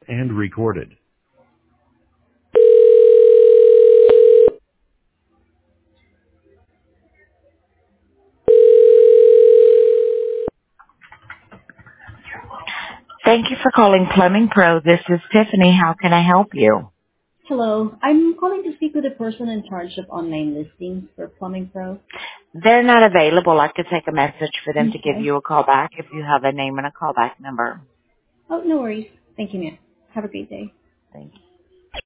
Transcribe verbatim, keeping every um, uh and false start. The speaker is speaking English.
and recorded. Thank you for calling Plumbing Pro. This is Tiffany. How can I help you? Hello. I'm calling to speak with the person in charge of online listings for Plumbing Pro. They're not available. I could take a message for them to give Okay. you a call back if you have a name and a callback number. Oh, no worries. Thank you, ma'am. Have a great day. Thank you.